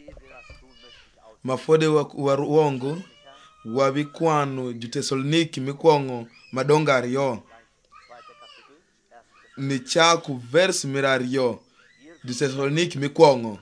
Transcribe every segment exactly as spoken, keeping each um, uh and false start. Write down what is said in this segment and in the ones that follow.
mafode waruongo wabikwano Jutesaloniki mikwongo madonga ariyo ni chaku vers mirario Jutesaloniki mikwongo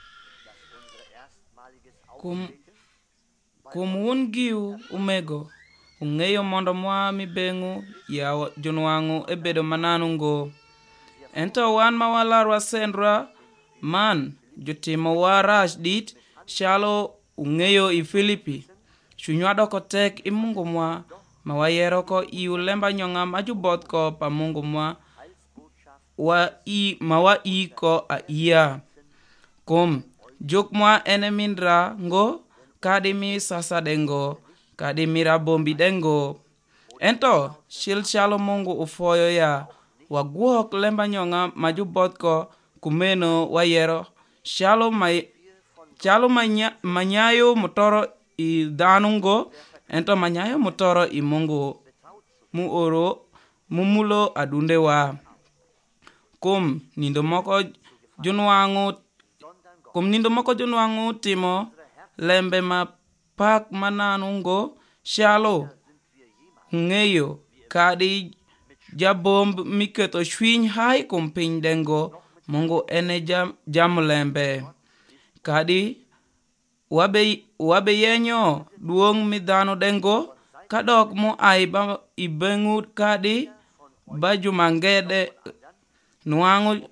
kum kum un giu umego ung'eyo mondo mwa mibengu ya junwangu ebedo mananu ngo ento wan mawalarwa sendra man jutimo warash dit shalo ung'eyo i Filipi chunywa doko tek i Mungu mwa mawayero ko i ulemba nyonga majuboth ko pa Mungu mwa wa i mawa i ko a iya kum juk mwa enemindra ngo kadi mi sasa dengo kadi mira bombi dengo ento shil shalo Mungu ufoyo ya wagwok lemba nyonga majuboth ko kumeno wayero shalo may shalo manya, manyayo mutoro i dhanungo ento manyayo mutoro i Mungu mu oro mumulo adunde wa kum nindo moko junwangu kum nindo moko junwangu timo lembe ma pak mananungo shalo ng'eyo kadi jabomb miketo shwiny hai kum piny dengo Mungu ene jam, jam lembe kadi wabe wabe yenyo duong midhano dengo kadok mu aiba ibengu kadi baju mangede nuangu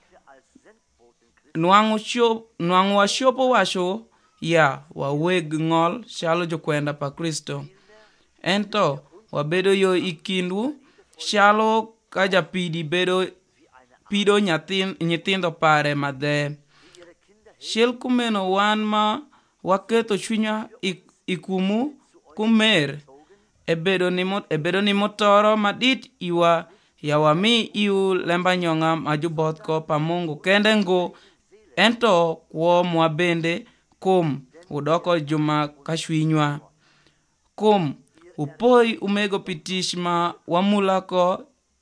nuangu shop nuangu washopo washo ya waweg ngol shalo jokwenda pa Kristo ento wabedo yo ikindu shalo kaja pidi bedo pido nyathin nyithindo pare madhe shil kumeno wan ma waketo chunya ikumu kumer ebedo ni mot ebedo ni motoro madit iwa ya wami iu lemba nyonga majuboth ko pa Mungu kende ngo ento kwo mwa bende kum udoko juma kashwinywa kum upoi umego pitish ma wamula ko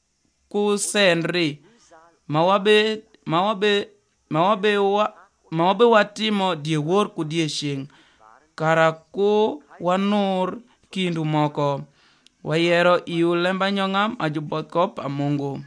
kusendri mawabe mawabe mawabe wa mawabe watimo die wor ku die shing kara ku wanur kindu moko wayero iu lemba nyonga majuboth ko pa Mungu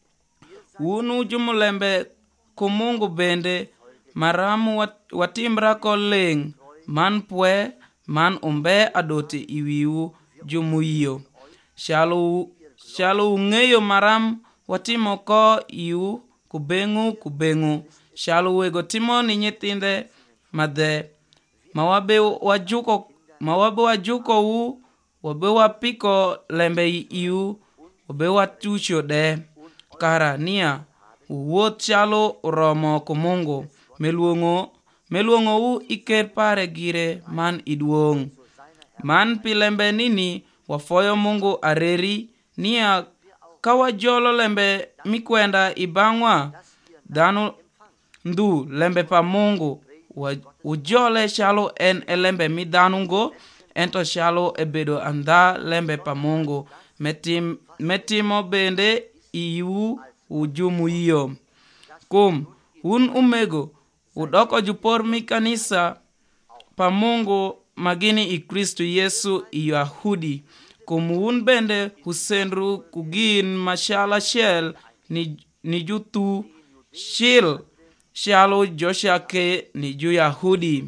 unu jumulembe ku Mungu bende maramu wat, watimbra ko ling man pwe man umbe adote iwiu jumuiyo shalo shalo ng'eyo maram watimo ko iu kubengu kubengu shalo wego timo ni nyithinde madhe mawabe wajuko mawabe wajuko u wabe wapiko lembe iu wabe watucho de kara nia uwuoth shalo romo ku Mungu meluongo meluongo u iker pare gire man iduong man pilembe nini wafoyo Mungu areri nia kawa jolo lembe mikwenda ibangwa dano ndu lembe pa Mungu ujole shalo en elembe mi dhanungo ento shalo ebedo andha lembe pa Mungu metim metimo bende iu ujumu iyo kum un umego udoko jupor mi kanisa pa Mungu magini i Kristo Yesu i Yahudi kum un bende usendru kugin mashala shel ni, ni jutu shil shalo Joshua ke ni ju Yahudi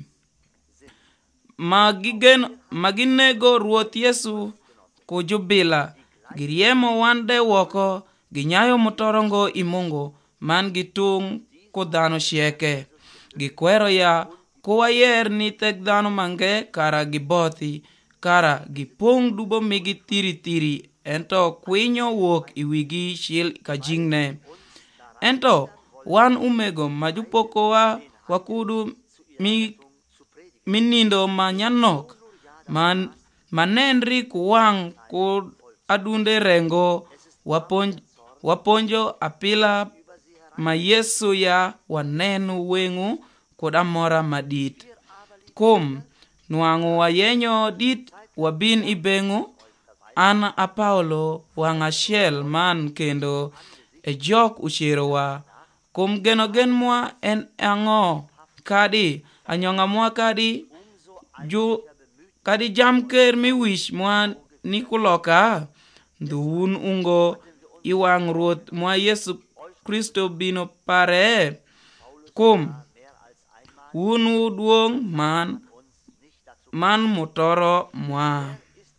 magigen maginego Ruoth Yesu kujubila giriemo wande woko ginyayo motorongo i Mungu man gitung kudhano shieke gikwero ya kuwayer ni tek dhano mange kara gibothi kara gipong dubo migi tiri tiri ento kwinyo wuok iwigi shil kajingne ento wan umego majupokowa wakudu mi minindo manyanok man manenri kuwang ku adunde rengo waponj waponjo apila ma Yesu ya wanenu wengu kodamora madit kum nuangu wayenyo dit wabin ibengu ana apaulo wangashiel man kendo e jok uchirowa kum geno gen mwa en ango kadi anyonga mwa kadi ju kadi jam ker mi wish mwa nikuloka duun ungo iwang ruoth mwa Yesu Kristo bino pare kum unu duong man man mutoro mwa.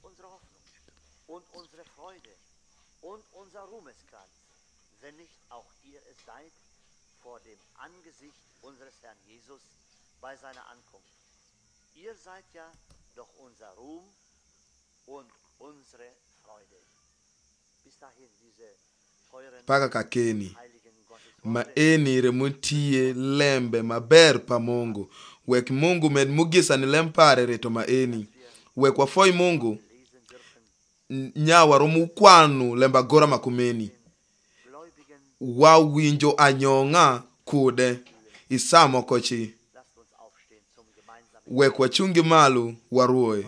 Bei seiner Ankunft. Ihr seid ja doch unser Ruhm und unsere Freude. Bis dahin diese teuren Paka kakeni heiligen Gottesworte. maeni remutie lembe maber pa Mungu. Wek Mungu med mugisa ni lempare reto maeni. Wek wafoi Mungu nyawa romu kwanu lemba gora makumeni. Wa winjo anyonga kude isamo kochi. Wek wachungi malu waruoe.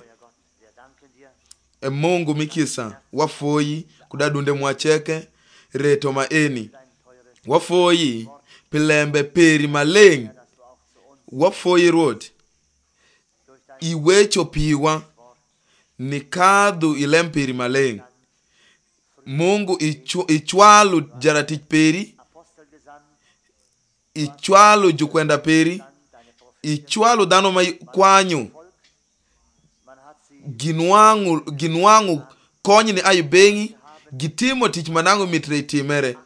E Mungu mikisa wafoi kudadunde mwacheke reto maeni. Wafoi pilembe peri maleng. Wafoi road. Iwecho piwa nikadhu ilemperi maleng. Mungu ichu, ichwalu jaratich peri. Ichwalu jukwenda peri. Ichwalu dano mai kwanyu. Ginwangu, ginwangu konyi ni ayu bengi. Gitimo tich manangu mitre itimere.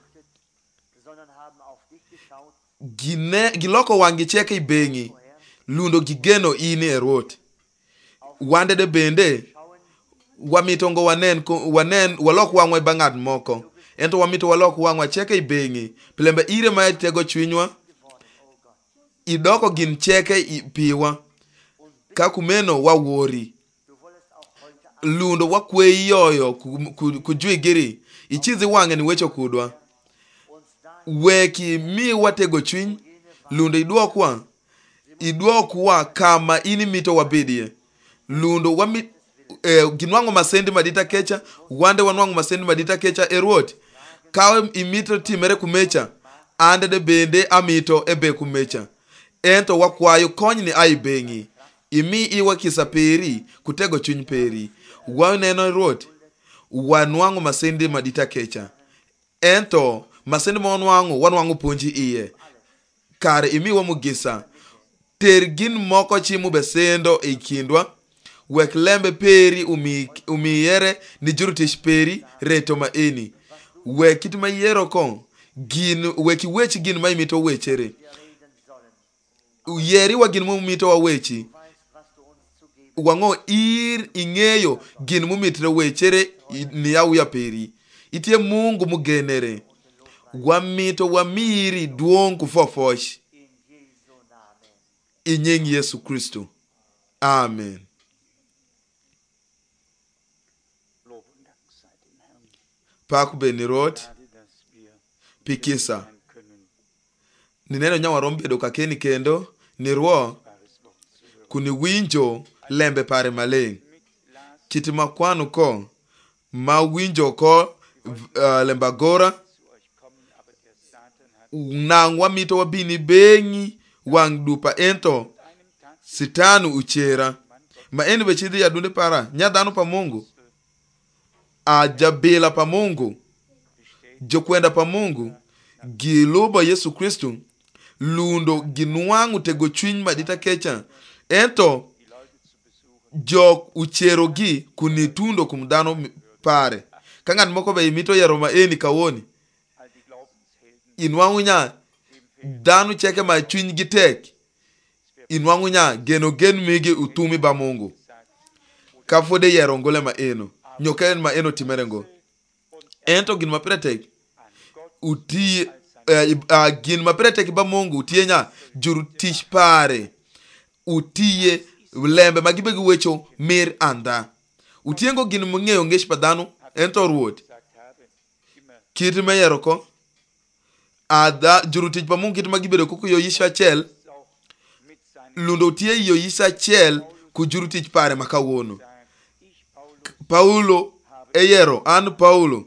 Gine, giloko wangi cheke ibengi. Lundo gigeno ini erot. Wande de bende. Wamitongo wanen, wanen, walok wangwa bangad moko. Ento wamito walok wangwa cheke ibengi. Pilembe ire maya tego chwinywa. Idoko gin cheke piwa. Kakumeno wa wori. Lundo wa kwe yoyo kujui giri. Ichizi wange ni wecho kudwa. Weki mi watego chwiny. Lundo idua kwa. Idua kwa kama ini mito wabidie. Lundo wami eh, ginwango masendi madita kecha. Wande wanwango masendi madita kecha erot. Kawe imito timere kumecha. Ande de bende amito ebe kumecha. Ento wakwayo konyi ni ai bengi. Imi iwa kisaperi kutego chwiny peri. Waneno erot. Wanwango masendi madita kecha. Ento masendi mwanwango wanwango punji iye. Kare imi wa mugisa. Tergin moko chimu besendo ikindwa. Wek lembe peri umi, umiyere ni jurutish peri reto maeni. Wek kiti mayero kon. Gin, weki wechi gin may mito wechere. Yeri wa gin mu mito wa wechi. Wango ir ingeyo gin mu mito wechere ni ya uya peri. Itie Mungu mugenere. Wamito wamiri duong kufofosh. Inyeng Yesu Kristo. Amen. Paku benirot. Pikisa. Nineno nyawa rombe do kakeni kendo. Nirwo. Kuni winjo lembe pare maleng. Kiti makwanu ko. Ma winjo ko uh, lemba gora. Nang wamito wabini bengi. Wang dupa ento. Sitanu uchera. Ma eni bechidi ya dunde para. Nyadanu pa Mungu. Ajabela pa Mungu. Jokwenda pa Mungu. Giluba Yesu Kristo. Lundo ginuangu tego chwiny madita kecha. Ento. Jok uchero gi kunitundo kumdano pare. Kangan moko be imito ya Roma eni kawoni. Inwangu nya. Danu cheke ma chwiny gitek. Inwangu nya geno gen migi utumi ba Mungu. Kafode yero ngole ma eno. Nyoken ma eno timerengo. Ento gin ma pretek. Uti uh, uh, gin ma pretek ba Mungu utie nya jurutish pare. Utie lembe magibegi wecho mir anda. Utiengo gin mungeyo ngesh padano ento ruot. Kiti me yero ko. Ada jurutish pa Mungu kiti magibedo kuku yo yisha chel. Lundo utie yo yisha chel kujurutish pare makawono. Paulo eyero an Paulo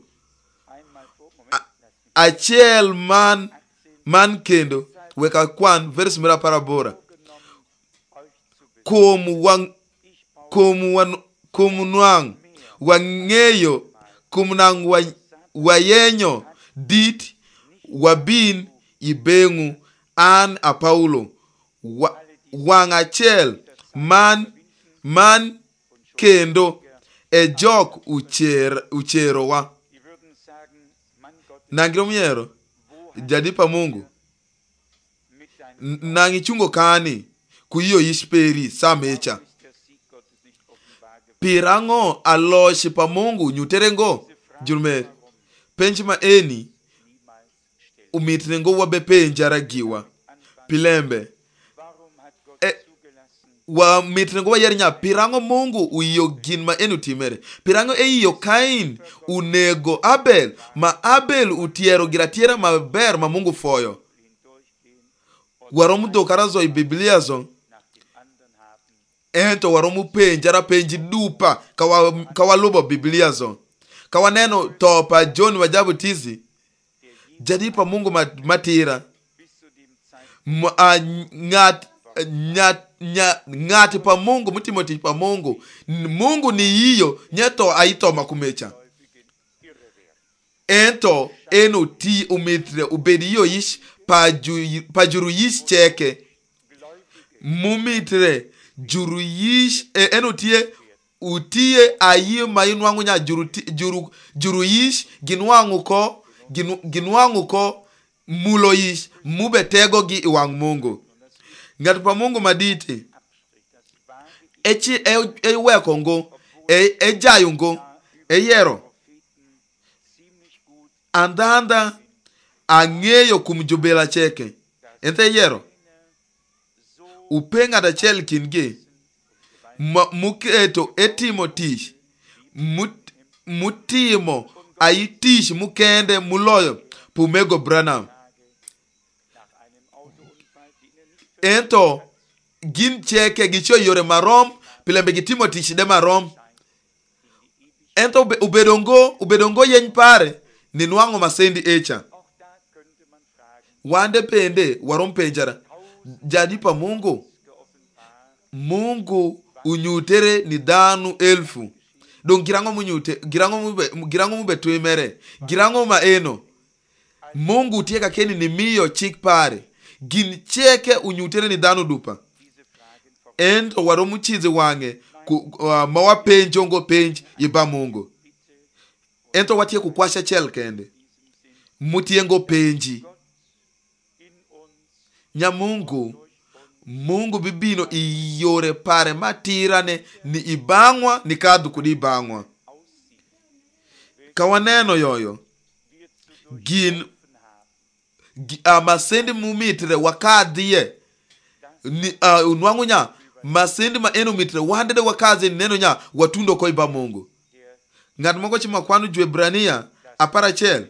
achiel man man kendo weka kwan verse mira parabora kuom wang kuom wan kuom nwang wang'eyo kuom nang wa, wayenyo dit wabin ibeng'u an a Paulo wa, wang achiel man man kendo e jok ucher ucherowa nangiro miero jadipa Mungu nangi chungo kani kuiyo isperi samecha pirango aloshi pa Mungu nyuterengo julme penjma eni umitrengo wabe penjara giwa pilembe e, wa mitrengo wa yerinya pirango Mungu uiyo gin ma enu timere pirango e iyo Kain unego Abel ma Abel utiero giratiera ma ber ma Mungu foyo waromu dokarazo i Biblia zo ento waromu penjara penji dupa kawa, kawa lubo Biblia zo kawa neno topa John wajabu tizi jadipa Mungu matira Ma, ngat ngat ngati pa Mungu mutimoti pa Mungu Mungu ni hiyo nyeto aito makumecha ento eno ti umitre ubediyo ish paju pajuru yish cheke mumitre juru yish e, eno tie utie ayi mayinwangu nya juru juru juru yish ginwangu ko gin, ginwangu ko mulo yish mubetego gi iwang Mungu ngati pa Mungu maditi echi e, e weko ngo e, e jayu ngo e yero andanda ang'eyo kum jubela cheke ente yero upenga da chel kinge muketo etimo tish mut, mutimo ayi tish mukende muloyo pumego Branham ento gin cheke gicho yore marom pilembe gitimo tish de marom ento ubedongo ubedongo yeny pare ni nwango masendi echa wande pende warom penjara jadipa Mungu Mungu unyutere ni danu elfu don girango munyute girango mube girango mube tuimere girango ma eno Mungu tieka keni ni miyo chik pare gin cheke unyutere ni danu dupa ento waromu chize wange ku, uh, mawa penjongo penj iba Mungu ento watie kukwasha chel kende mutiengo penji nya Mungu Mungu bibino iyore pare matirane ni ibangwa ni kadu kudi ibangwa kawaneno yoyo gin amasendi mumitre wakadhiye ni uh, unwangu nya masendi ma eno mitre wandede wakaze neno nya watundo ko iba Mungu ngat moko chima kwanu Jwebrania apara chel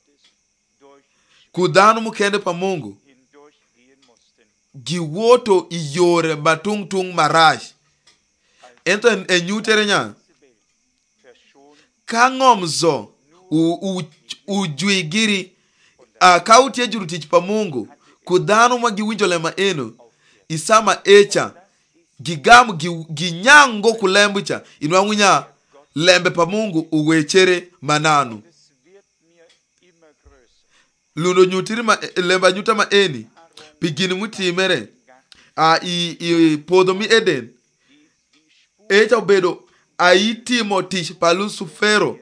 kudhanu mukende pa Mungu giwoto iyore batung tung marash ento enyutere nya kangomzo ujwigiri akautie juru tich pa Mungu kudhanu ma giwinjo lema eno isama echa gigam ginyango kulembucha inwangunya lembe pa Mungu uwechere mananu lundo nyutiri ma lemba nyuta ma eni pigini mutimere a i, i podho mi Eden echa obedo aitimo tich palusu fero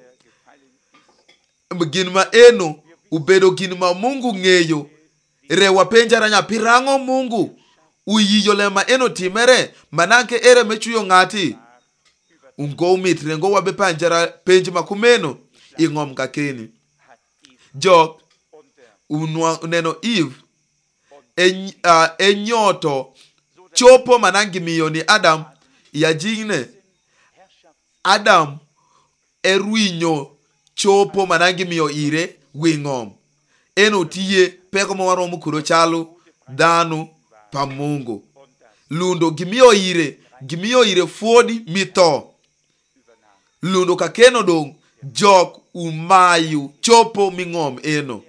gin ma eno ubedo gin ma Mungu ng'eyo rewa penjara nya pirango Mungu uyiyo lema eno timere mananke ere mechuyo ngati ungo mitre ngo wabe panjara penji makumeno ingom kakeni jok unwa neno Eve en, uh, enyoto chopo manangi miyoni Adam yajine Adam erwinyo chopo manangi miyo ire wingom eno tiye peko mwaro mukuro chalu danu pa Mungu lundo gimiyo ire gimiyo ire fodi mito lundo kakeno dong jok umayu chopo mingom eno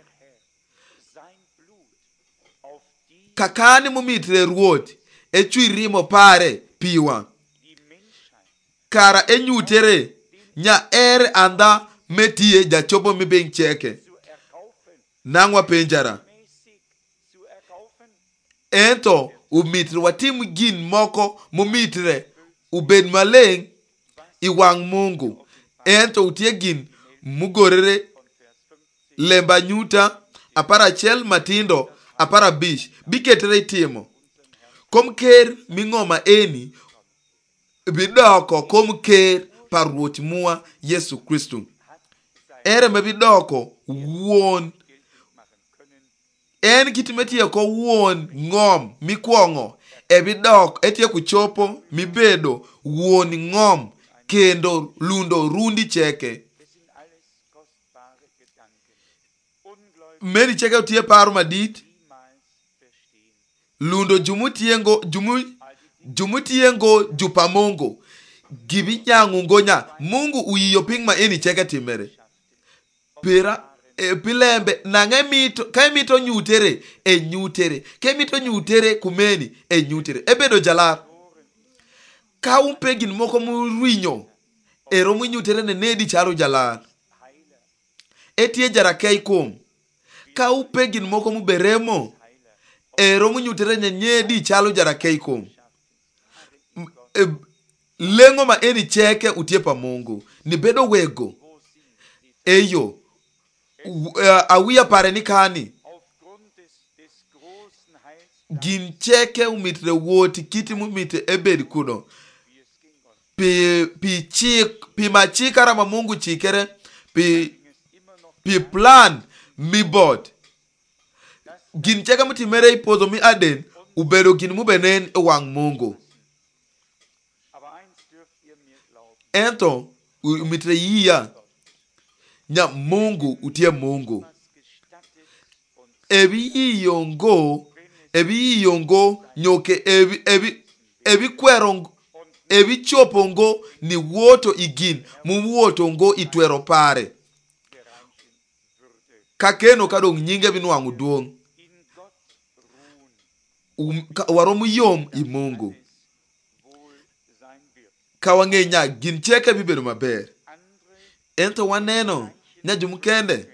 kakani mumitre ruot echui rimo pare piwa kara enyutere nya ere anda metie jachopo mi beng cheke nangwa penjara ento umitre watim gin moko mumitre ubed maleng iwang Mungu ento utie gin mugorere lemba nyuta apara chel matindo apara bish biketere timo kom ker mingoma eni bidoko kom ker parruoch mua Yesu Kristo ere me bidoko wuon en kitimetie ko wuon ngom mikwongo e bidok etie kuchopo mibedo wuon ngom kendo lundo rundi cheke meri cheke utie paru madit lundo jumutiengo jumu jumutiengo jupamongo gibi nyangu ngonya Mungu uyiyo ping ma eni cheke timere pera e pilembe nange mito kai mito nyutere e nyutere kai mito nyutere kumeni e nyutere ebedo jalar ka umpegin moko murinyo e romu nyutere ne nedi charo jalar etie jara kai kom ka upegin moko muberemo e romu nyutere ne nedi chalo jara kai kom e, lengo ma eni cheke utie pa Mungu ni bedo wego eyo Uh, awia pare ni kani gin cheke umitre woti kiti mumitre ebed kuno pi pi chik pi machikara ma Mungu chikere pi pi plan mi bot gin cheke mutimere ipozo mi aden ubedo gin mubenen e wang Mungu ento umitre yia nya Mungu utie Mungu ebi yongo ebi yongo nyoke ebi ebi ebi kwerongo ebi chopongo ni woto igin mu woto ngo itwero pare kakeno kadong nyinge binwangu duong um, ka, waromu yom i Mungu kawangenya gin cheke bibedo maber ento waneno nya jumkende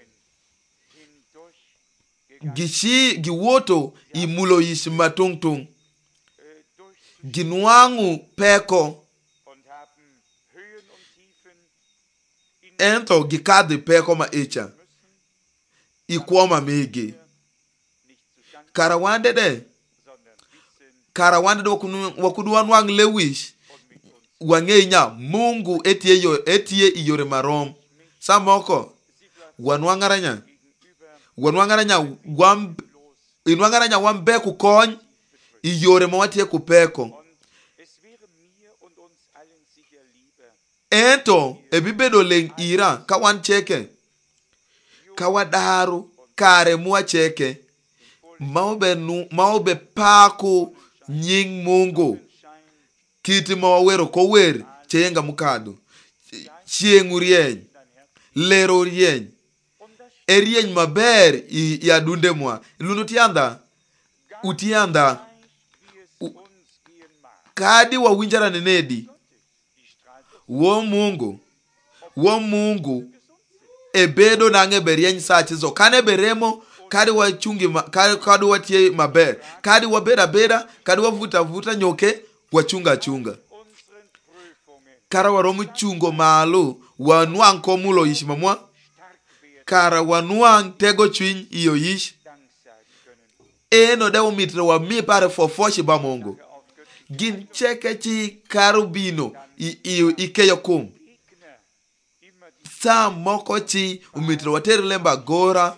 gishi giwoto imulo ish matung tung ginwangu peko ento gikadhi peko ma echa ikwoma mege karawande de karawande de wakudu wanwang lewish wangenya Mungu etie yo etie iyore marom samoko wanwangaranya wanwangaranya wam inwangaranya wambe ku kony iyore mawatie ku peko ento ebibedo leng ira ka wan cheke ka wadaru kare mua cheke maobe nu maobe pako nying Mungu kiti mawero ko wer chenga mukado chieng rieny lero rieny erieny maber ya dunde mwa luno tianda utianda U, kadi wa winjara nenedi wo Mungu wo Mungu ebedo nange berieny sachizo kane beremo kadi wa chungi ma, kadi, kadi watie maber kadi wa beda beda kadi wa vuta vuta nyoke wachunga chunga kara waromu chungo malo wanwang komulo ish mamwa kara wanwang tego chwiny iyo ish eno de umitre wa mi pare fofoshi ba Mungu gin cheke chi karubino ikeyo kum sa moko chi umitre water lemba gora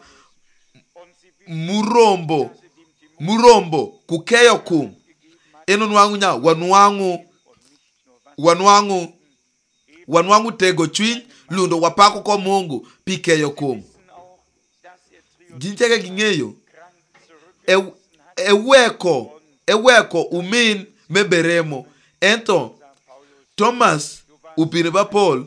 murombo murombo kukeyo kum eno nwangu nya wanwangu wanwangu wanwangu tego chwiny lundo wapako ko Mungu pikeyo kum gincheke gingeyo e, eweko eweko umin meberemo ento Thomas upire Paul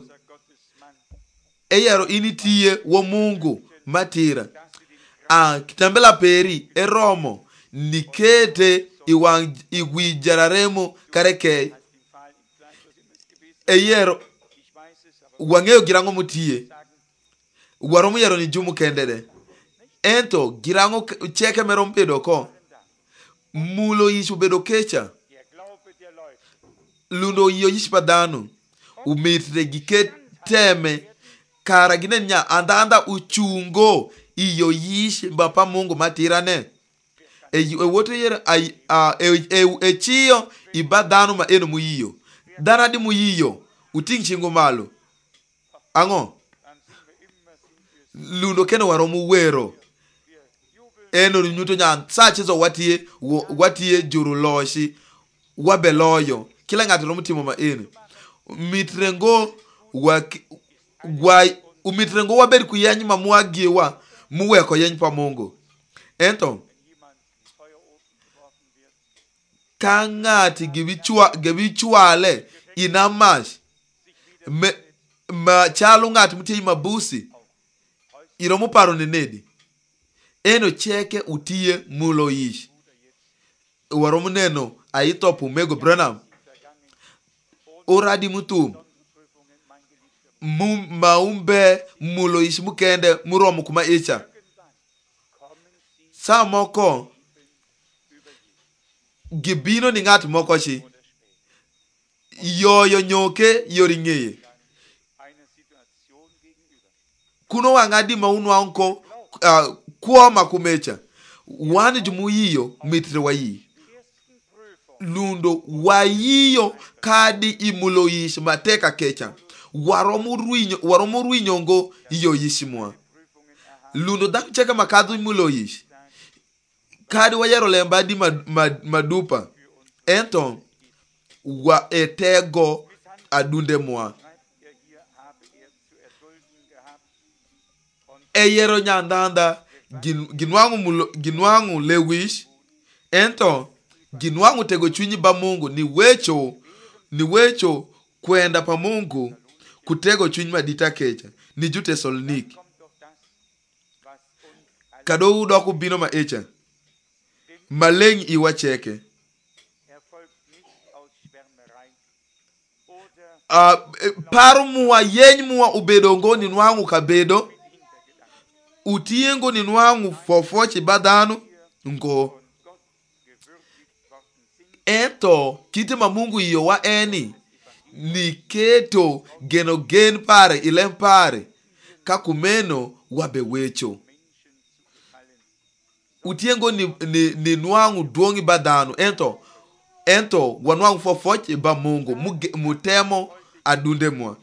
eyaro initie wo Mungu matira a kitambela peri eromo nikete iwang igwi jararemo kareke Eyero wang'eyo girango motiye. Waromo yero ni jumu kende de. Ento girango cheke merom bedo ko. Mulo ishu bedo kecha. Lundo iyo yish padano. Umitre gike teme. Kara gine nya andanda uchungo. Iyo yish bapa Mungu matirane. E, e woto yere ay a e, e, e chiyo ibadano ma eno muyiyo. Dana di muyiyo. Uting chingo malo. Ango. Lundo keno waromu wero. Eno nyuto nyan sachizo watie watie juru loshi wabeloyo. Kila ngati romu timo ma eno. Mitrengo wa wa umitrengo wabedi kuyanyi mamuagiwa muweko yenyi pa Mungu. Ento kangati gibichwa gibichwale inamash me ma chalo ngati mutie mabusi iromo paro ne nedi. Eno cheke utie mulo ish. Waromu neno aitopu mego Branham. Oradi mutum. Mum maumbe mulo ish mukende muromu kuma icha. Sa moko gibino ni ngati moko shi. Yoyo nyoke yoringeye. Kuno wangadi maunu wanko uh, kuwa makumecha. Wani jumu yiyo mitre wa yi. Lundo wa yiyo kadi imulo yish mateka kecha. Waromu ruinyo, waromu ruinyongo iyo yishimwa. Lundo dami cheka makadu imulo yish. Kadi wa yero lembadi mad, mad, madupa. Ento wa etego adunde mwa. Eyero nyandanda gin, ginwangu mulo, ginwangu lewish. Ento ginwangu tego chunyi ba Mungu ni wecho ni wecho kwenda pa Mungu kutego chunyi madita kecha ni jute solnik. Kado udoku bino ma echa. Maleng iwa cheke. Uh, paru muwa yenyi muwa ubedo ngo ni nwangu kabedo. Utiengo ni nwangu fofochi badano ngo. Ento kiti ma Mungu iyo wa eni ni keto geno gen pare ilem pare kakumeno wabe wecho. Utiengo ni, ni, ni nwangu duongi badano. Ento ento wanwangu fofochi ba Mungu mutemo adunde mwa.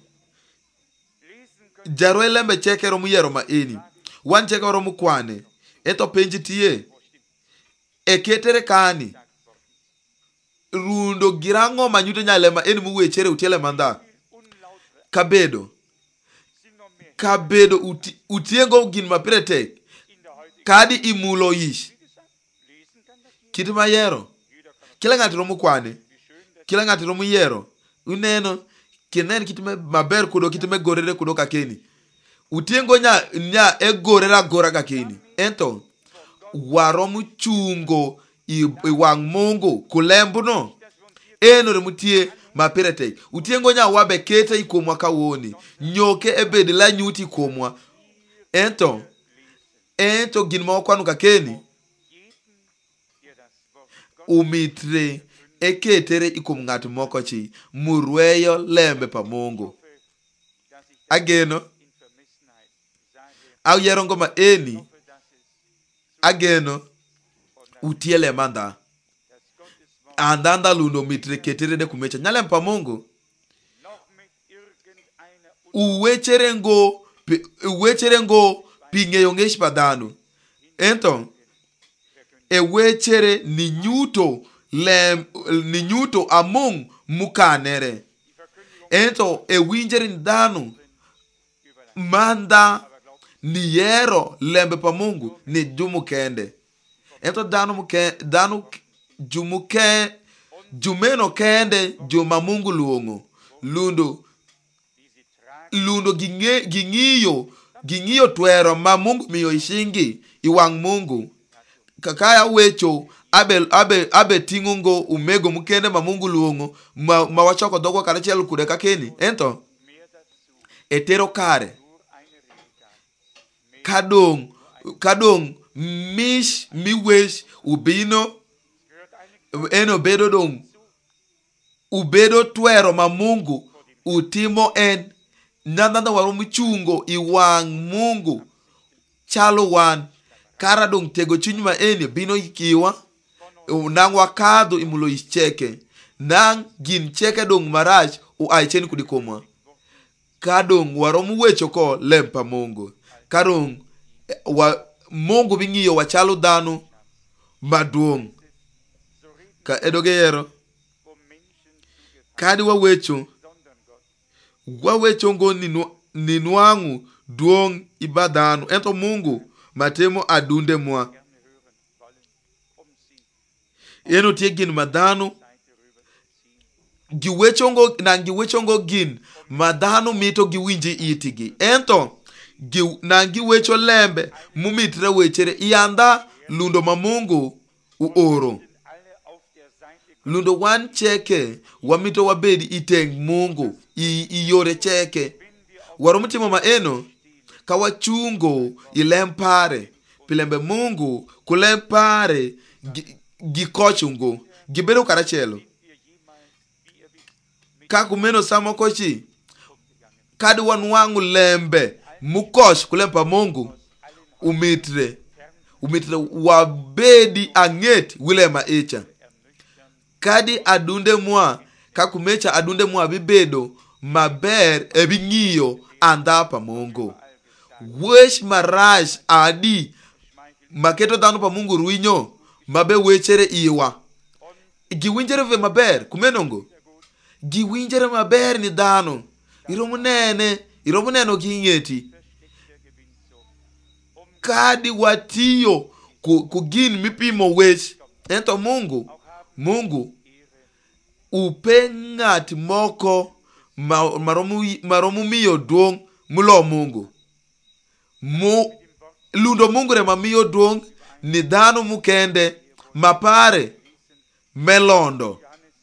Jaro elembe cheke romu yero ma eni. Wan cheke romu kwane. Ento penji tiye. Eketere kani. Rundo girango manyuto nyalema eni muwe chere utiele manda. Kabedo. Kabedo uti, utiengo gin mapirete. Kadi imulo ish. Kiti ma yero. Kila ngati romu kwane. Kila ngati romu yero. Uneno. Kineni kiti me maber kudo kiti me gorere kudo kakeni. Utiengo nya, nya e gorera gora kakeni. Ento. Waromu chungo iwang Mungu kulembu no. Eno remutie mapirete. Utiengo nya wabe kete ikomwa kawoni. Nyoke ebedi la nyuti ikomwa. Ento. Ento ginmo kwanu kakeni. Umitre eketere ikum ngati moko chi. Murweyo lembe pa Mungu. Ageno. Au yerongo ma eni. Ageno. Utiele manda. Andanda lundo mitre ketere de kumecha. Nyalem pa Mungu. Uwechere ngo. Uwechere ngo. Pinge yongeshi padano. Ento. Ewechere ni nyuto. Lem. Ni nyuto among mukanere. Ento. Ewinjeri ndano. Manda. Ni yero lembe pa Mungu. Ni jumu kende. Ento dano muke. Dano jumu ke. Jumeno kende. Juma Mungu luongo. Lundo. Lundo ginge, gingiyo. Gingiyo tuero ma Mungu miyo ishingi. Iwang Mungu. Kakaya wecho. abe abe abe tingungo umego mukende ma Mungu luongo ma, ma wachoko dogo karachiel kude kakeni ento etero kare kadong kadong mish miwesh ubino eno bedo dong ubedo twero ma Mungu utimo en nandanda waro mchungo iwang Mungu chalo wan kara dong tego chuny ma eni bino ikiwa nang wakadho imulo icheke nang gin cheke dong marach u aichen kudikomwa kadong waro muwecho ko lempa Mungu karong wa Mungu bingiyo wachalo dhano maduong ka edogeyero kadi wawecho wawecho ngo ninu, ninuangu duong ibadhano ento Mungu matemo adunde mwa eno tie gin madhano giwechongo na giwechongo gin madhano mito giwinji itigi ento gi na giwecho lembe mumitre wechere ianda lundo ma Mungu uoro lundo wan cheke wamito wabedi iteng Mungu i, iyore cheke waro mutimo maeno kawachungo ilempare pilembe Mungu kulempare gikochungo gibedo karachelo kakumeno samo kochi kadi wanwangu lembe mukosh kulempa Mungu umitre umitre wabedi anget wilema echa kadi adunde mwa kakumecha adunde mwa bibedo maber ebingiyo andapa Mungu wesh marash adi maketo dhano pa Mungu ruinyo mabe wechere iwa giwinjere ve maber kumenongo giwinjere maber ni dhano iromo nene iromo neno gingeti kadi watiyo ku, ku gin mipimo wesh ento Mungu Mungu upengat moko ma, maromu maromu miyo duong mulo Mungu mu lundo Mungu re mamiyo duong ni dhano mukende mapare melondo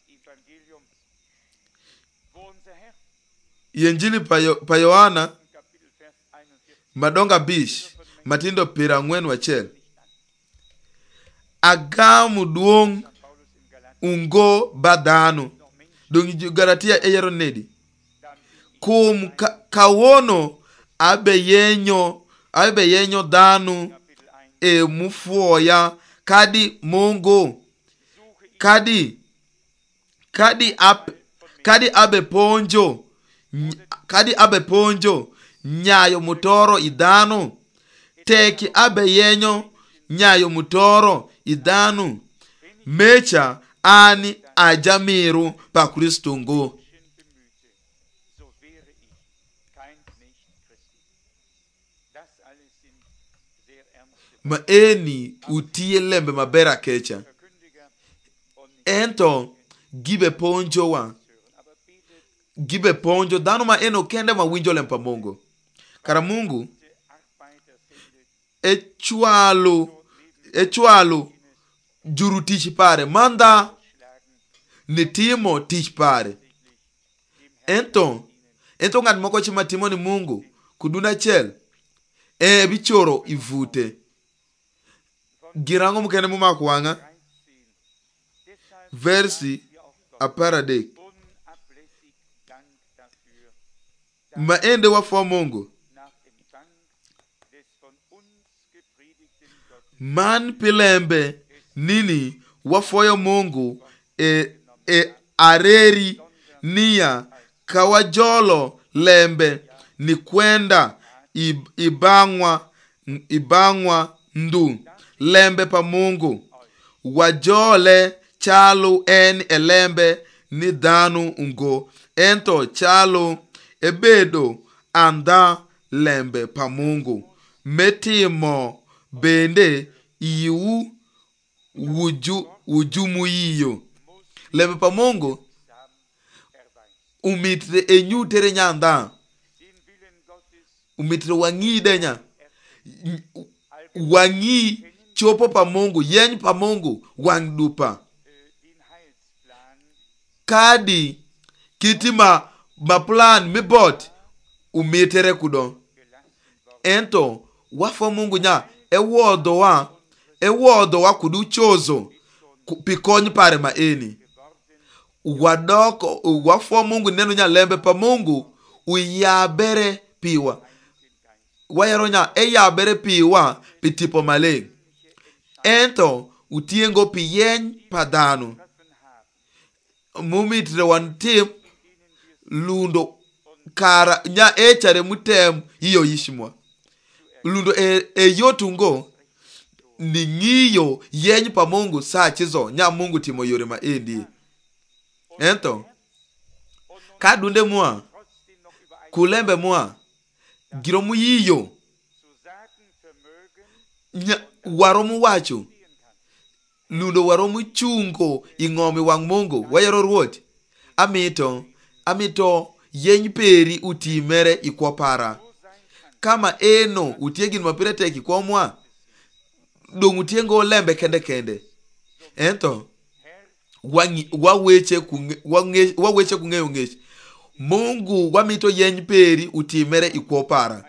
Yenjili pa Yohana madonga bish matindo pira ngwen wachel agamu duong ungo badano dongi Galatia eyero nedi kum ka, kawono abe yenyo abe yenyo danu e mufuoya kadi Mungu kadi kadi ap kadi abe ponjo kadi abe ponjo nyayo mutoro idhano teki abe yenyo nyayo mutoro idhano mecha ani ajamiru pa Kristo ngo ma eni utie lembe mabera kecha ento gibe ponjo wa gibe ponjo dhano ma eno kende ma winjo lempa Mungu kara Mungu echwalo echwalo juru tich pare manda nitimo tich pare ento ento ngad moko chima timo ni Mungu kuduna chel e bichoro ivute girango mukene mumako wanga versi aparadek maende wafo Mungu man pilembe nini wafoyo Mungu e, e areri nia kawajolo lembe ni kwenda ib, ibangwa ibangwa ndu lembe pa Mungu wajole chalo en elembe ni dhanu ungo ento chalo ebedo anda lembe pa Mungu metimo bende iu wuju wujumu iyo lembe pa Mungu umitre enyutere nyanda umitre wangide nya wangi chopo pa Mungu, yeny pa Mungu wang dupa. Kadi kitima ma plan mi bot umitere kudo. Ento wafo Mungu nya ewodo wa ewodo wa kudu chozo pikony pare ma eni. Wadoko wafo Mungu neno nya lembe pa Mungu uyabere piwa. Wayero nya eyabere piwa pitipo maleng. Ento utiengo piyeny padano. Mumitre wan tim lundo kara nya echare mutem iyo yishmwa. Lundo e, e yotungo ni ngiyo yeny pa Mungu saa chizo nya Mungu timo yore ma endi. Ento kadunde mwa kulembe mwa giromu yiyo nya waromu wacho lundo waromu chungo ingomi wang Mungu wayero ruote amito amito yeny peri utimere ikwapara kama eno utiegin mapire teki kwa mwa dong utiengo lembe kende kende. Ento wangi waweche kunge wange waweche kungeyo ngesh Mungu wamito yeny peri utimere ikwapara.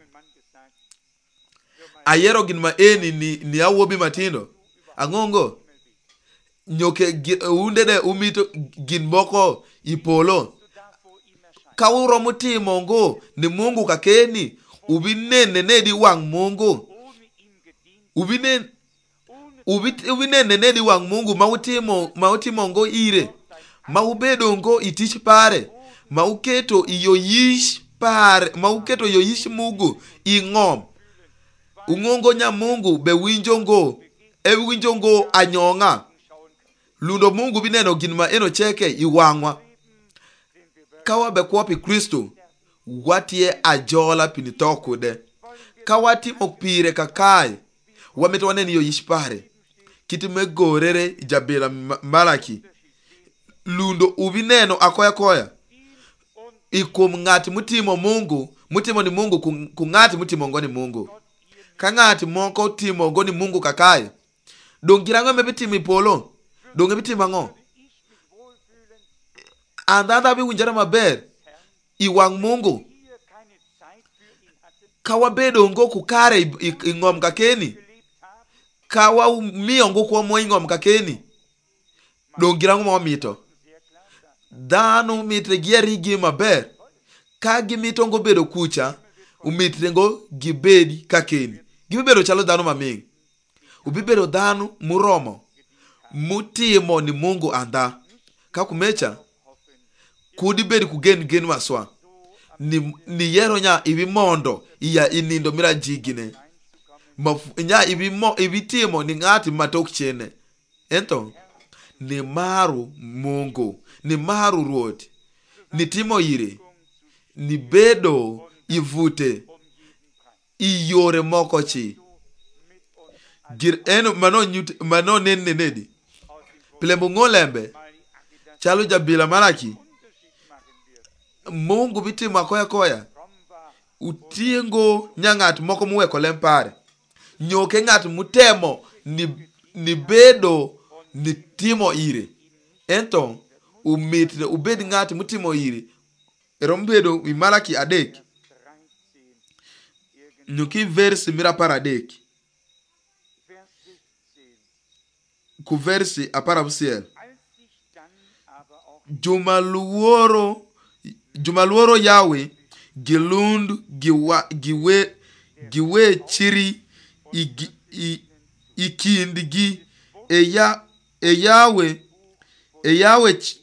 Ayero gin ma eni ni, ni awobi matindo angongo nyoke unde de umito gin moko ipolo kauro mutimo ngo ni Mungu kakeni ubinene nedi wang Mungu ubinen ubit ubinene nedi wang Mungu mautimo mautimo ngo ire maubedo ngo itich pare mauketo iyo yish pare mauketo iyo yish Mungu ingom ungongo nya Mungu be winjo ngo e winjo ngo anyonga lundo Mungu bineno ginma eno cheke iwangwa kawa be kwopi Kristo watie ajola pinitoko de kawati mokpire kakai wamito waneni yo yishpare kitime gorere jabela Malaki lundo ubineno akoya koya ikum ngati mutimo Mungu mutimo ni Mungu kungati mutimo ngoni Mungu kangati moko timo ngoni Mungu kakai dongirango mebitimi polo donge bitima ngo andanda bi winjara maber iwang Mungu kawa bedo ngo kukare ingom kakeni kawa miyo ngo kwa mo ingom kakeni dongirango mo mito dano mitre gieri gi maber ka gimito ngo bedo kucha umitre ngo gibedi kakeni gibedo chalo dano maming ubibedo dano muromo mutimo ni Mungu anda kakumecha kudi bedi kugen gen maswa ni, ni yero nya ibi mondo iya inindo mira jigine Mafu, nya ibi, mo, ibi timo ni ngati matok chene ento ni maru Mungu ni maru ruot ni timo ire ni bedo ivute iyore moko chi gir eno mano nyut mano nenne nedi pilembo ngolembe chalo jabila Malaki Mungu bitimo akoya koya utiengo nyangat moko muweko lempare nyoke ngat mutemo ni, ni bedo ni timo ire ento umitre ubed ngat mutimo ire erombedo i Malaki adek nyoki versi mira paradek ku versi aparabsiel jumaluoro jumaluoro yawe gilund giwa giwe giwe chiri igi, i, ikindgi eya eyawe eyawe ch,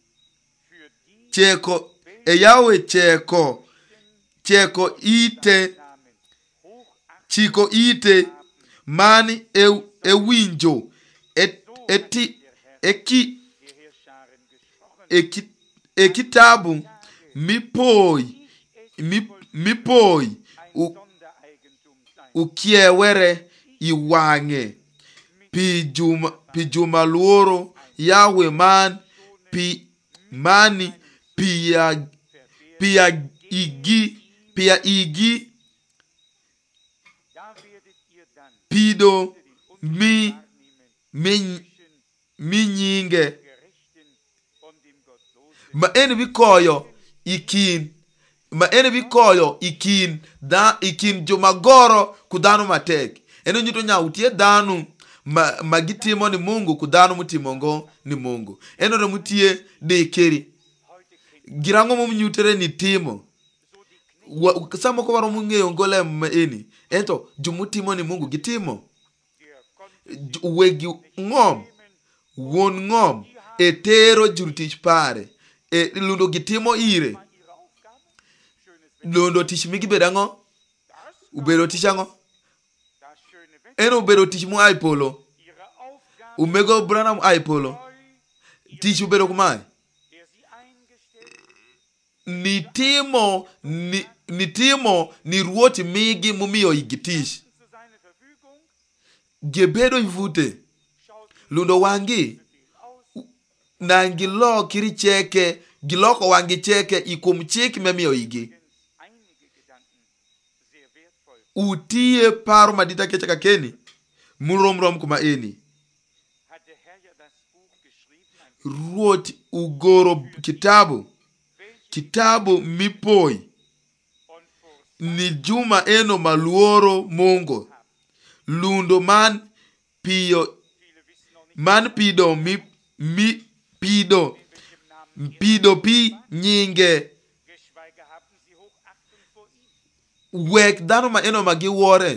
cheko eyawe cheko cheko ite chiko ite mani e, ewinjo et, eti eki eki ekitabu mipoi mi, mipoi u, ukiewere iwange pijuma pijuma luoro yawe man pi mani pia pia igi pia igi pido mi mi mi nyinge ma en bi koyo ikin ma en bi koyo ikin da ikin jomagoro ku dhano matek. Eno nyito nya utie dhano ma magitimo ni Mungu ku dhano mutimongo ni Mungu. Eno re mutie de keri girango mum nyutere ni timo samo ko waro mungeyo ngole ma eni ento jomutimo ni Mungu gitimo wegi ngom won ngom etero jurtich pare e lundo gitimo ire lundo tich migi bedango ubero tishango eno ubero tich mu ai polo umego Branham ai polo tich ubero kumai nitimo ni nitimo ni ruoti migi mumiyo igitish gebedo ivute lundo wangi na ngilo kiri cheke giloko wangi cheke ikum chiki memiyo igi utie paro madita kecha kakeni murom rom kuma eni ruoti ugoro kitabu kitabu mipoi ni juma eno maluoro Mungu lundo man piyo man pido mi, mi pido pido pi nyinge wek dhano ma eno magi wore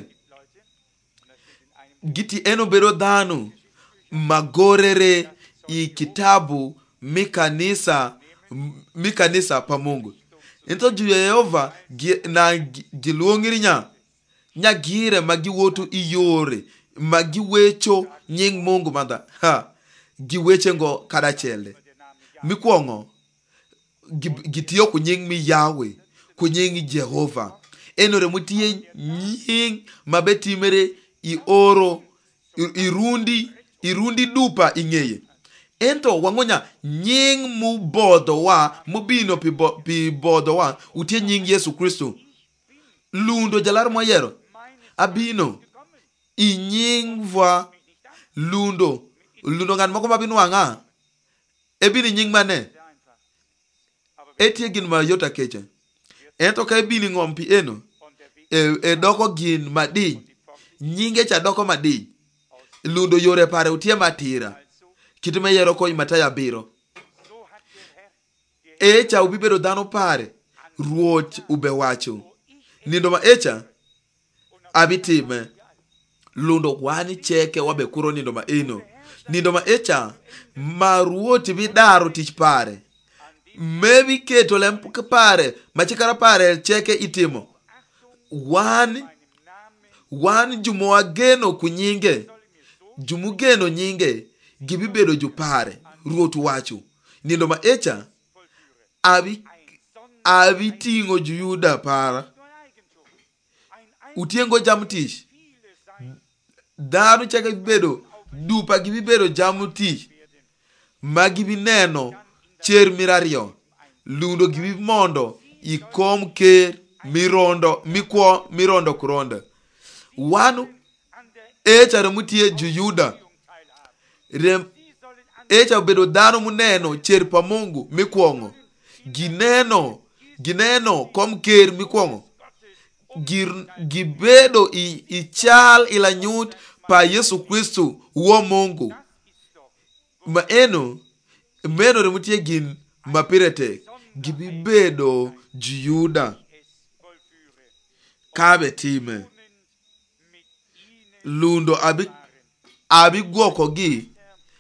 giti eno bedo dhano magorere i kitabu mikanisa mikanisa pa Mungu ento ju Yehova na giluongiri nya nya gire magi wotu iyore magi wecho nying Mungu manda ha giweche ngo kadachele mikwongo gitiyo ku nying mi Yahweh ku nying Jehova eno re mutie nying mabetimere i oro irundi irundi dupa ingeye ento wangonya nying mu bodo wa mubino pi, bo, pi bodo wa utie nying Yesu Kristo lundo jalar moyero abino i nying va lundo lundo ngan moko mabino wanga ebini nying mane etie gin ma yota keche ento ka ebini ngompi eno e, e doko gin madi nyinge cha doko madi lundo yore pare utie matira kitime yero ko imataya biro echa ubibero dhano pare ruot ubewacho nindo ma echa abitime lundo wani cheke wabe kuro nindo ma eno nindo ma echa maruoti bidaro tich pare maybe keto lempuke pare machikara pare cheke itimo wan wan jumo ageno kunyinge jumu geno nyinge gibibedo jupare ruotu wacho nindo ma echa abi abi tingo juyuda para utiengo jamtish daru cheke bedo dupa gibibedo jamtish magibi neno cher mirario lundo gibi mondo ikom ker mirondo mikwo mirondo kuronda wanu echa remutie juyuda rem echa bedo dhano muneno cher pa Mungu mikwongo gineno gineno kom ker mikwongo gir gibedo i, i chal ila nyut pa Yesu Kristo wo Mungu ma eno meno remutie gin mapirete gibibedo juyuda kabe time lundo abi abi gwoko gi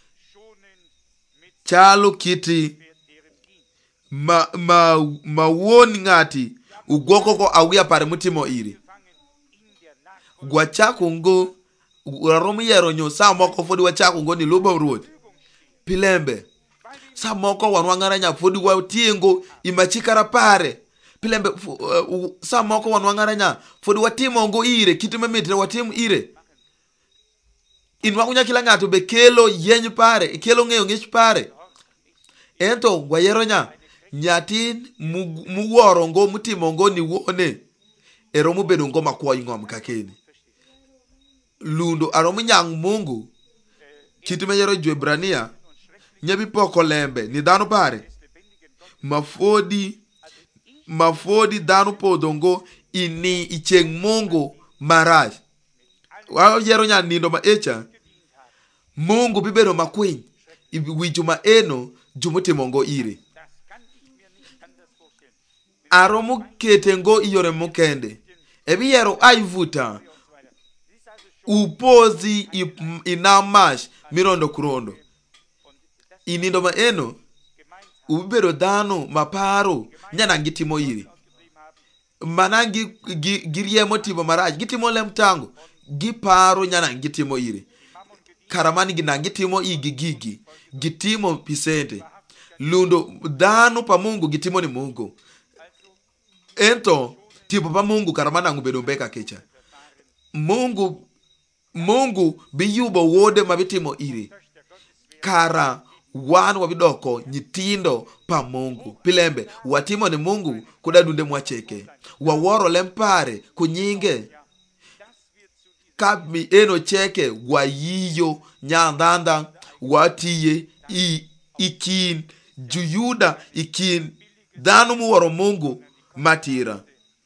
chalo kiti ma ma ma won ngati ugwoko ko awia pare mutimo iri gwachako ngo uraromi yero nyo sa moko fodi wachako ngo ni lobo road pilembe sa moko wanwangara nya fodi wa tiengo imachikara pare pilembe uh, uh, sa moko wanwangara nya fodi watimo ngo ire kitime mitre watimo ire inwangunya kila ngato be kelo yeny pare kelo ngeyo ngich pare ento gwayero nya nyatin muworo ngo mutimo ngo ni wone ero mubedo ngo makwoy ngom kakeni lundo aromo nyang Mungu kitime yero Jwebrania nyebi poko lembe ni dhano pare mafodi mafodi dhano podongo ini icheng Mungu maraj wa yero nya nindo ma echa Mungu bibero makwiny wicho ma eno jumutimongo ire aromo ketengo iyore mokende ebi yero aivuta upozi inamash mirondo kurondo inindo ma eno ubibero dhano maparo nyana gitimo ire manangi giriemo timo maraj gitimo lemtango giparo nyana gitimo ire karamani gina gitimo igi gigi gitimo pisente lundo dhano pa Mungu gitimo ni Mungu ento tipo pa Mungu karamana ngubedo mbeka kecha Mungu Mungu biyubo wode mabitimo ire kara wan wabidoko nyitindo pa Mungu pilembe watimo ni Mungu kudadunde mwacheke waworo lempare kunyinge kabi eno cheke wayiyo nyandanda watiye i ikin juyuda ikin dhano muwaro Mungu matira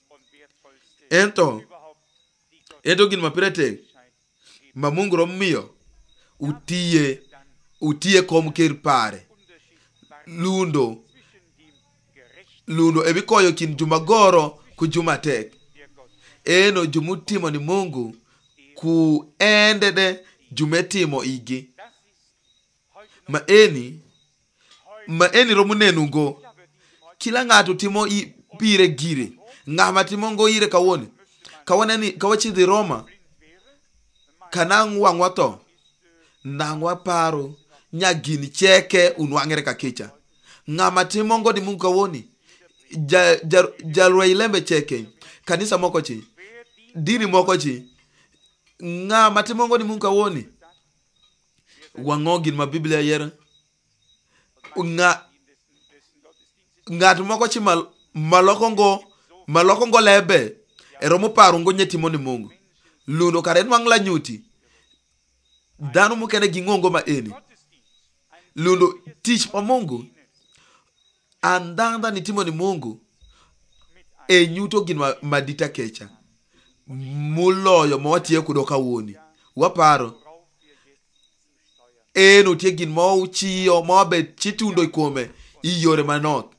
ento ento gin mapirete ma Mungu romiyo utiye utiye kom ker pare lundo lundo ebikoyo kin jumagoro ku jumatek eno jumutimo ni Mungu ku endede jumetimo igi ma eni ma eni romunenungo kila ng'ato timo i pire gire ng'ama timo ngo ire kawone kawone ni kawachidhi Roma kanang wangwa to nangwa paro nyagini cheke unwangere kakicha ng'ama timo ngo di Mungu kawoni ja, ja, jalwa ilembe cheke kanisa moko chi dini moko chi ng'ama timo ngo di Mungu kawoni wangogin ma Biblia yera nga ng'at moko chi mal, maloko ngo maloko ngo lebe eromo paro ngo nyetimo ni Mungu luno kare nwangla nyuti dhano mukene gingongo ma eni lundo tich pa Mungu andanda nitimo ni Mungu e nyuto gin madita kecha muloyo mwatie kudoka woni waparo eno tie gin mo uchiyo mo be chitundo ikome iyore manok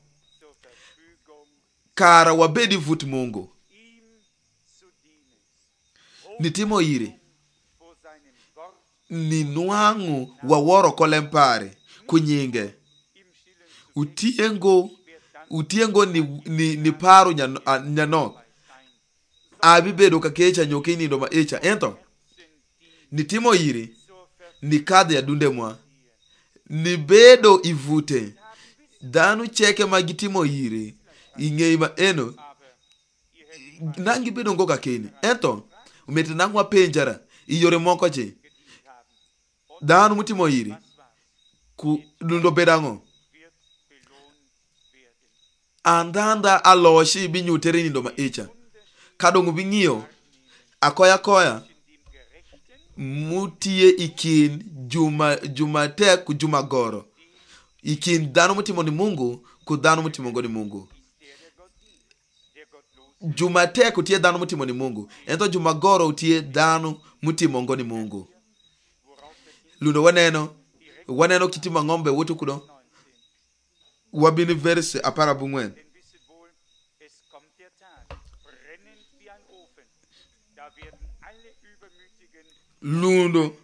kara wabedi vut Mungu nitimo ire ni nwangu waworo kolempare kunyinge utiengo utiengo ni, ni, ni paro nyanok abibedo kakecha nyoke nindo ma echa ento nitimo ire ni kadhi ya dunde mwa ni bedo ivute dhanu cheke magitimo ire ingei ma eno nangi bedo ngoka keni ento umete nangwa penjara iyore moko che dhanu mutimo ire ku lundo bedango andanda aloshi binyutere nindo ma echa kadongu bingio akoya koya mutie ikin juma jumate ku jumagoro ikin dhano mutimo ni Mungu ku dhano mutimo ngo ni Mungu jumate kutie dhano mutimo ni Mungu ento jumagoro utie dhano mutimo ngo ni Mungu lundo waneno waneno kitima ngombe wotu kudo wabini verse apara bungwen lundo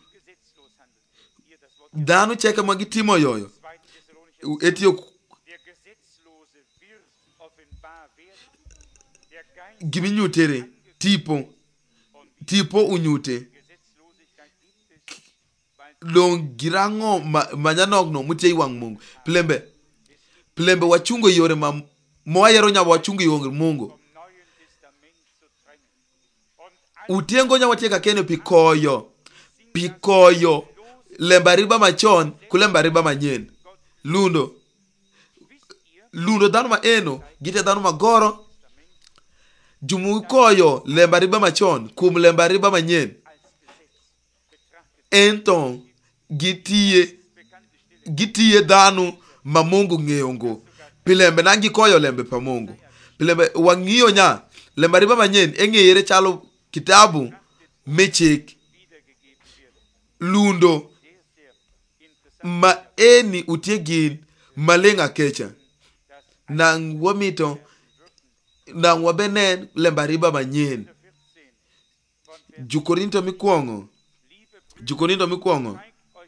dhano cheke magitimo yoyo etio giminyutere tipo tipo unyute long girango ma, manyanogno mutie iwang Mungu plembe plembe wachungo yore ma moayero nya wachungo yore Mungu utiengo nya watieka kene pikoyo pikoyo lembariba machon kulembariba manyen lundo lundo dhano ma eno gite dhano magoro jumu koyo lembariba machon kum lembariba manyen ento gitie gitie dhano ma Mungu ng'eyongo pilembe na gikoyo lembe pa Mungu pilembe wang'iyo nya lembe riba manyien eng'eyere chalo kitabu mechek lundo ma eni utie gin malenga kecha nang wamito nang wabenen lembe riba manyien Jukorinto mikwongo Jukorinto mikwongo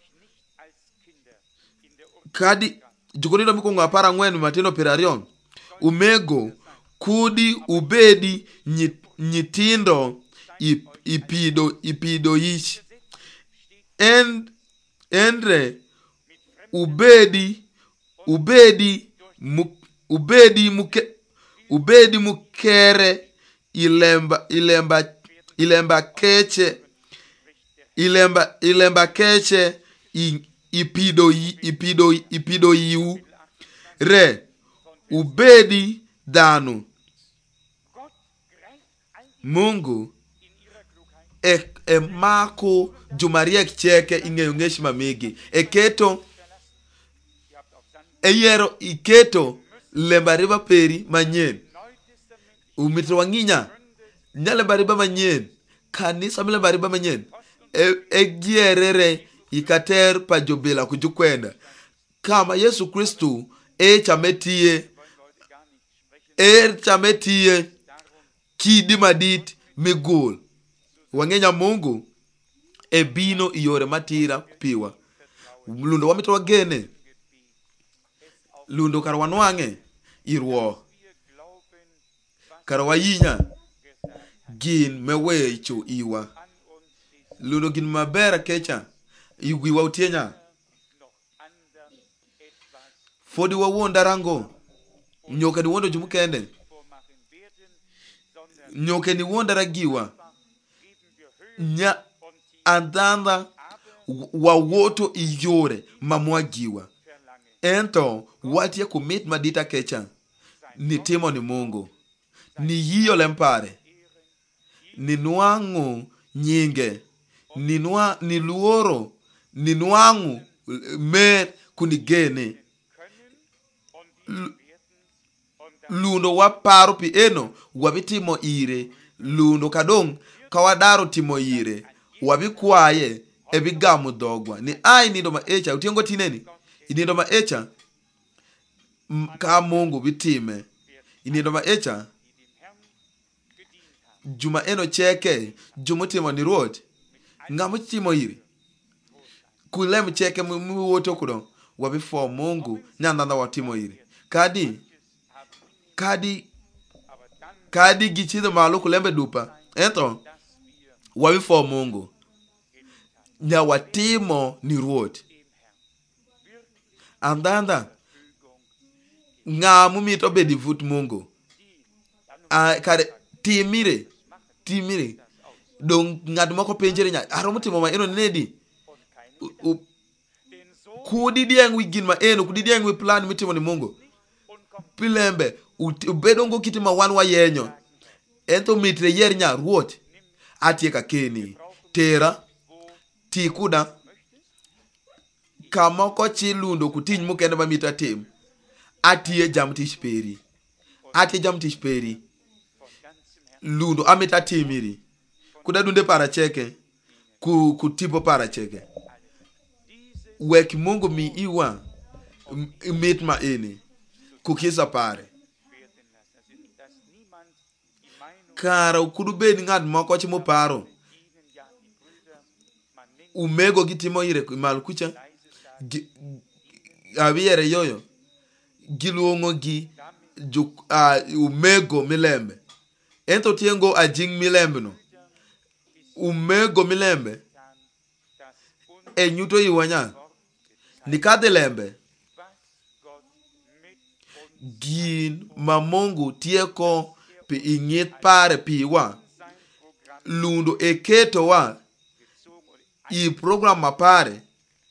kadi Jukorinto mikwongo apar ang'wen Matindo piero ariyo umego kudi ubedi nyitindo ip, ipido ipido ich en endre ubedi ubedi mu, ubedi muke ubedi mukere ilemba ilemba ilemba keche ilemba ilemba keche i, ipido ipido ipido iu re ubedi dano Mungu e, e mako jumariek cheke ing'eyo ng'esh mamigi eketo eyero iketo lemba riba peri manyien umito wang'inya nya lemba riba manyien kanisa lemba riba manyien e, e gierere ikater pa jobila kujukwenda kama Yesu Kristo e chametie e chametie kidi madit migul wang'enya Mungu e bino iyore matira piwa lundo wamito wagene lundo kar wanwang'e irwo kar wayinya gin mewecho iwa lundo gin maber kecha igwiwa utienya fodi wawuonda rango nyoke ni wondo jumukende nyoke ni wonda ragiwa nya andanda wawoto iyore mamwagiwa ento watie kumit madita kecha ni timo ni Mungu ni yiyo lempare ni nuang'u nyinge ni nua ni luoro ni nuang'u mer kunigene L- lundo waparo pi eno wabitimo ire lundo kadong kawadaro timo ire wabikwaye ebigamu dogwa ni ai nindo maecha utiengo tineni inindo maecha ka Mungu bitime inindo maecha juma eno cheke jumutimo ni road ngamu timo ire kulem cheke muwoto kudo wabifo Mungu nyandanda watimo ire kadi kadi kadi gichido malo kulembe dupa ento wabifo Mungu nya watimo ni road andanda ngamu mito bedi vut Mungu a kare timire timire dong ngad moko penjere nya aromo timo ma eno nedi U, u, kudi dieng wigin ma eno kudi dieng wi plan mitimo ni Mungu pilembe ubedo ngo kitima wan wayenyo ento mitre yer nya ruot atie ka keni tera tikuda kama ko chilundo kutiny mukende mamita tim atie jam tich peri atie jam tich peri lundo amita timiri kuda dunde para cheke ku kutipo para cheke wek Mungu mi iwa mit ma eni kukisa pare kara kudu bed ngad moko chimo paro umego gitimo ire mal kucha abiere yoyo giluongo gi juk, uh, umego milembe ento tiengo ajing milembe no umego milembe e nyuto iwanya nikadhe lembe gin ma Mungu tieko pi ing'it pare piwa lundo eketo wa i program mapare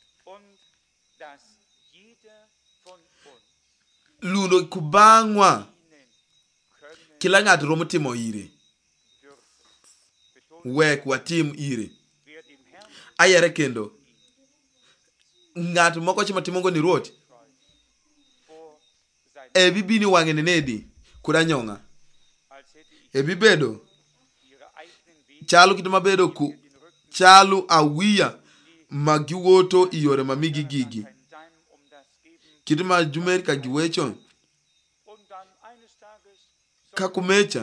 lundo kubangwa kila ng'ato romo timo ire wek watim ire ayere kendo ng'at moko chima timongo ni ruoth ebi bini wang'e nedi kuda nyong'a ebi bedo chalu kit mabedo ku chalu awiya magiwoto iyore mamigi gigi kit ma jumer ka giwecho kakumecha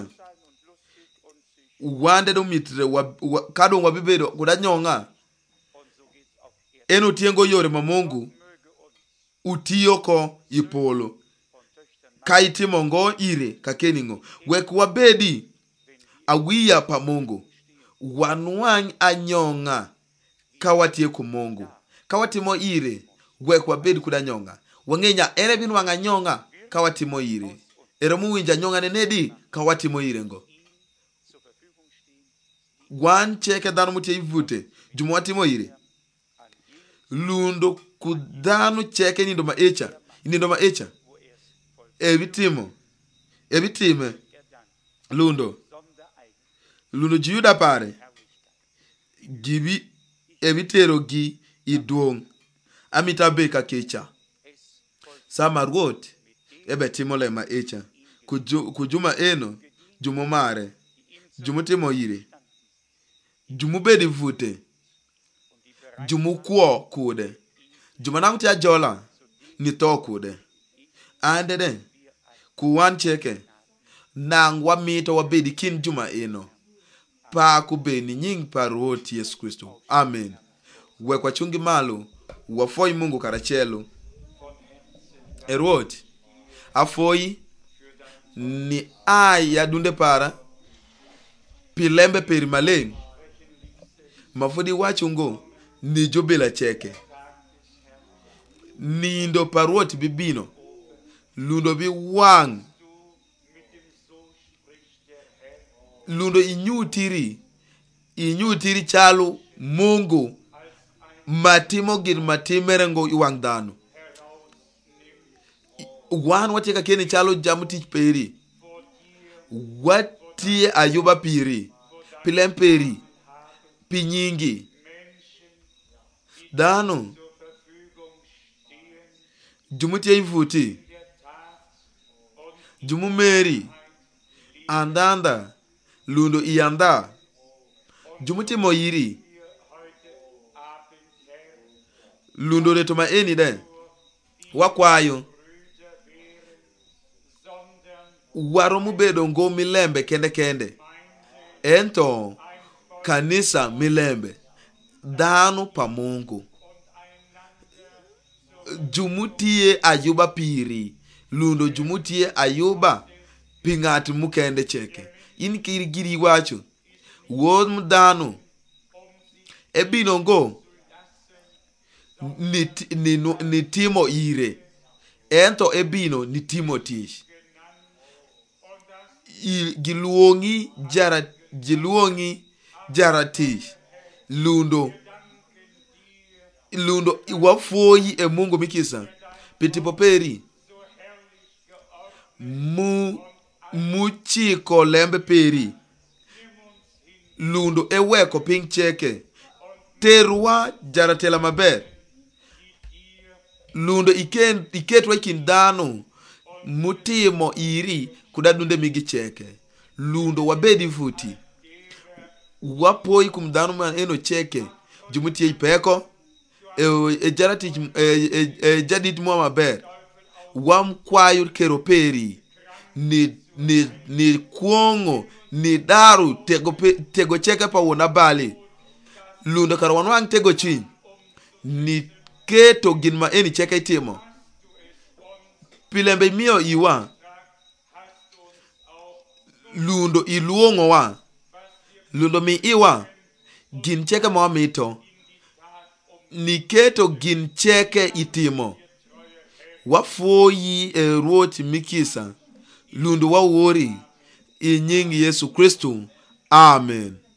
wande do mitre wa, wa, kado wabibedo kuda nyong'a eno tiengo yore ma Mungu utiyo ko ipolo ka itimo ngo ire ka keningo wek wabedi awiya pa Mungu wanwang' anyong'a ka watie ku Mungu ka watimo ire wek wabedi kuda nyong'a wang'enya ere bin wang' anyong'a ka watimo ire ere muwinja nyong'a ne nedi ka watimo ire ngo wan cheke dhano mutie ivute jumo watimo ire lundo kudhano cheke nindo ma echa nindo ma echa ebitimo ebitime lundo lundo jiyuda pare gibi ebitero gi iduong' amita beka kecha sama ruot ebe timo le ma echa Kuju, kujuma eno jumo mare jumo timo ire jumo bedi vute jumo kuo kude juma nang tia jola ni to kude ande de kuwan cheke nang wamito wabedi kin juma eno pa kubeni nying parot Yesu Kristo amen wekwa chungi malo wafoi Mungu karachelo erot afoi ni aya dunde para pilembe peri maleng mafudi wachungo ni jobela cheke nindo parot bibino lundo bi wang lundo inyutiri inyutiri chalu Mungu matimo gir matimerengo iwang dano wan watika keni chalu jamuti peri watie Ayuba piri pilemperi pinyingi dano jumutie ivuti jumu meri andanda lundo ianda jumuti moyiri lundo letoma eni de wakwayo waro mubedo ngo milembe kende kende ento kanisa milembe dano pa Mungu jumutie Ayuba piri lundo jumutie Ayuba pingati mukende cheke in kiri giri wacho wod mudano ebino ngo ni, ni, ni timo ire ento ebino ni timo tish giluongi jara giluongi jara tish lundo lundo wafoyi e Mungu mikisa pitipoperi mu muchiko lembe peri lundo eweko ping cheke terwa jaratela maber lundo iken iketwa ikindano mutimo iri kudadunde migi cheke lundo wabedi futi wapoi kumdano man eno cheke jumutie ipeko e, e jarati e, e, e jadit mwa maber wam kwayo kero peri ni ni ni kuongo ni daru tego pe, tego cheke pa wona bali lundo karwan wang tego chin ni keto ginma eni cheke itimo pilembe mio iwa lundo iluongo wa lundo mi iwa gin cheke ma mito ni keto gin cheke itimo wafoyi e ruot mikisa lundo wa wori i nying Yesu Kristo amen.